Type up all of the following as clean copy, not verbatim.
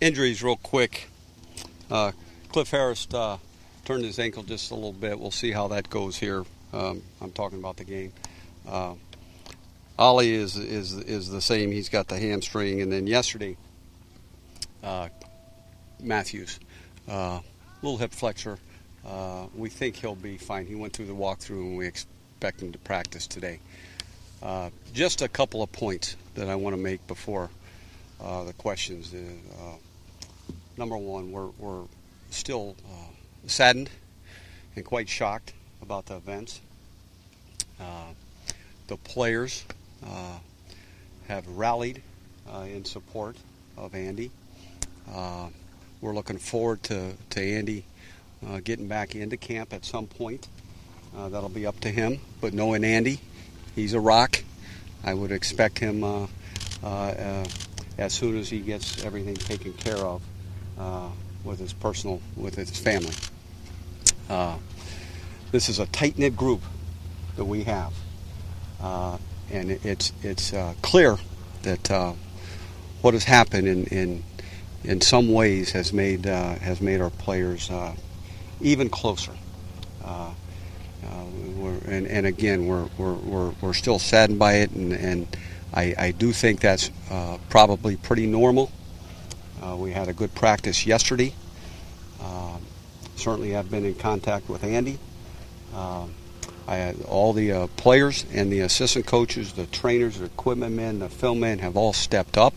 Injuries real quick. Cliff Harris turned his ankle just a little bit. We'll see how that goes here. I'm talking about the game. Ollie is the same. He's got the hamstring. And then yesterday, Matthews, little hip flexor. We think he'll be fine. He went through the walkthrough, and we expect him to practice today. Just a couple of points that I want to make before the questions. Number one, we're still saddened and quite shocked about the events. The players have rallied in support of Andy. We're looking forward to Andy getting back into camp at some point. That'll be up to him. But knowing Andy, he's a rock. I would expect him as soon as he gets everything taken care of with his family. This is a tight-knit group that we have, and it's clear that what has happened in some ways has made our players even closer. And again, we're still saddened by it, and I do think that's probably pretty normal. We had a good practice yesterday. Certainly, I've been in contact with Andy. All the players and the assistant coaches, the trainers, the equipment men, the film men have all stepped up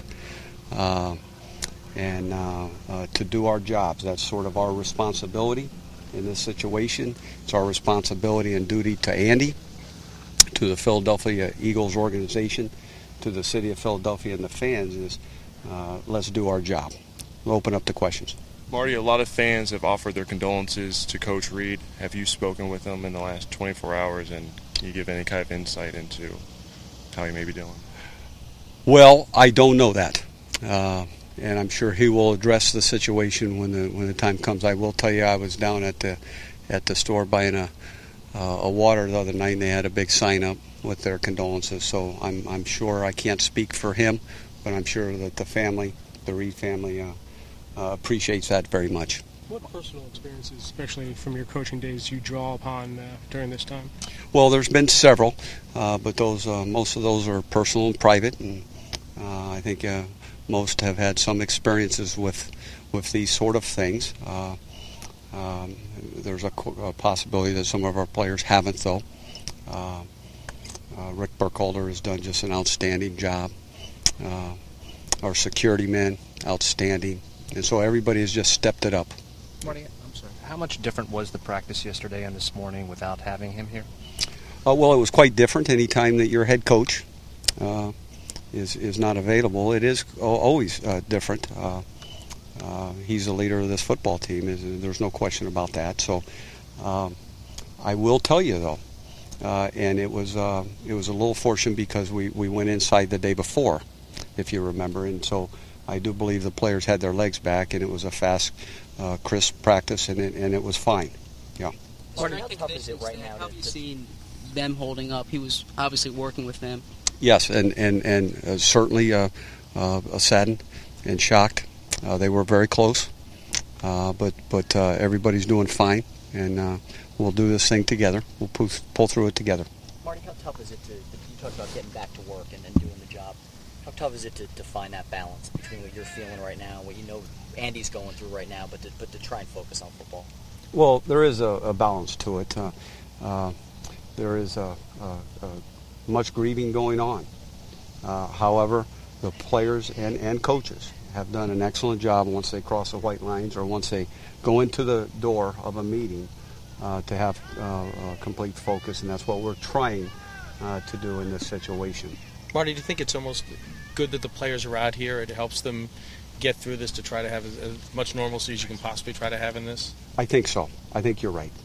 and to do our jobs. That's sort of our responsibility in this situation. It's our responsibility and duty to Andy, to the Philadelphia Eagles organization, to the city of Philadelphia and the fans is let's do our job. We'll open up the questions. Marty, a lot of fans have offered their condolences to Coach Reed. Have you spoken with them in the last 24 hours, and can you give any kind of insight into how he may be doing? Well, I don't know that, and I'm sure he will address the situation when the time comes. I will tell you, I was down at the store buying a water the other night, and they had a big sign up with their condolences. So I'm sure, I can't speak for him, but I'm sure that the Reed family, appreciates that very much. What personal experiences, especially from your coaching days, you draw upon during this time? Well, there's been several, but those most of those are personal and private, and I think most have had some experiences with these sort of things. There's a possibility that some of our players haven't, though. Rick Burkholder has done just an outstanding job. Our security men, outstanding. And so everybody has just stepped it up. Marty, I'm sorry. How much different was the practice yesterday and this morning without having him here? Well, it was quite different. Any time that your head coach is not available, it is always different. He's the leader of this football team. There's no question about that. So I will tell you, though, and it was a little fortunate because we went inside the day before, if you remember, and so I do believe the players had their legs back, and it was a fast, crisp practice, and it was fine. Yeah. How tough is it right now? How have you seen them holding up? He was obviously working with them. Yes, and certainly saddened and shocked. They were very close, but everybody's doing fine, and we'll do this thing together. We'll pull through it together. Marty, how tough is it you talked about getting back to work and doing the job. How tough is it to find that balance between what you're feeling right now, what you know Andy's going through right now, but to try and focus on football? Well, there is a balance to it. There is much grieving going on. However, the players and coaches have done an excellent job once they cross the white lines or once they go into the door of a meeting to have complete focus, and that's what we're trying to do in this situation. Marty, do you think it's almost good that the players are out here? It helps them get through this to try to have as much normalcy as you can possibly try to have in this? I think so. I think you're right.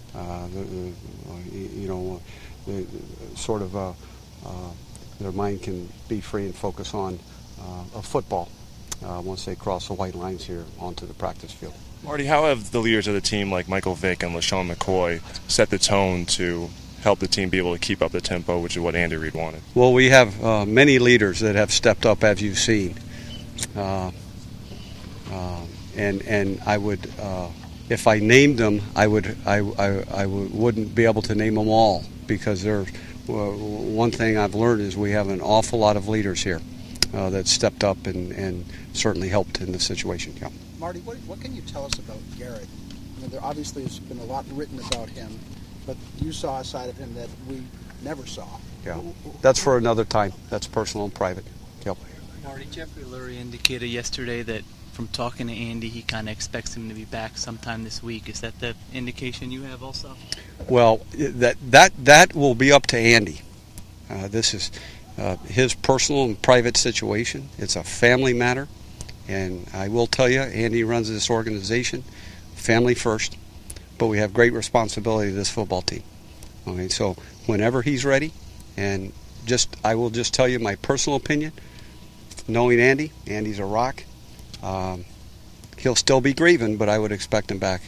Their mind can be free and focus on football once they cross the white lines here onto the practice field. Marty, how have the leaders of the team like Michael Vick and LaShawn McCoy set the tone to help the team be able to keep up the tempo, which is what Andy Reid wanted? Well, we have many leaders that have stepped up, as you've seen. And I would, if I named them, I wouldn't be able to name them all, because one thing I've learned is we have an awful lot of leaders here that stepped up and certainly helped in the situation. Yeah. Marty, what can you tell us about Garrett? I mean, there obviously has been a lot written about him, but you saw a side of him that we never saw. Yeah, that's for another time. That's personal and private. Yep. Marty, Jeffrey Lurie indicated yesterday that from talking to Andy, he kind of expects him to be back sometime this week. Is that the indication you have also? Well, that will be up to Andy. This is his personal and private situation. It's a family matter, and I will tell you, Andy runs this organization family first, but we have great responsibility to this football team. Okay, so whenever he's ready, and I will just tell you my personal opinion, knowing Andy's a rock. He'll still be grieving, but I would expect him back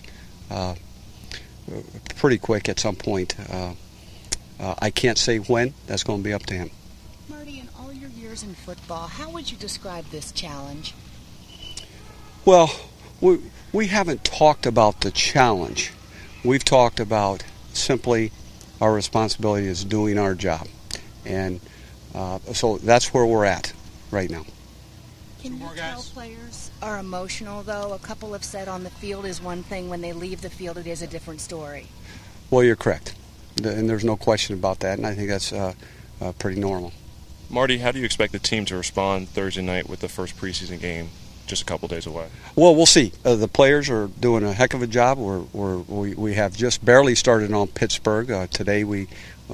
pretty quick at some point. I can't say when. That's going to be up to him. Marty, in all your years in football, how would you describe this challenge? Well, we haven't talked about the challenge. We've talked about simply our responsibility is doing our job. And so that's where we're at right now. Can you tell players are emotional, though? A couple have said on the field is one thing. When they leave the field, it is a different story. Well, you're correct. And there's no question about that, and I think that's pretty normal. Marty, how do you expect the team to respond Thursday night with the first preseason game just a couple days away? Well, we'll see. The players are doing a heck of a job. We have just barely started on Pittsburgh. Today we'll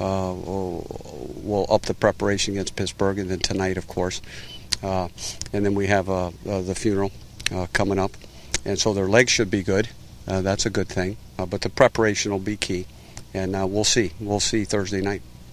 up the preparation against Pittsburgh, and then tonight, of course. And then we have the funeral coming up. And so their legs should be good. That's a good thing. But the preparation will be key. And we'll see. We'll see Thursday night.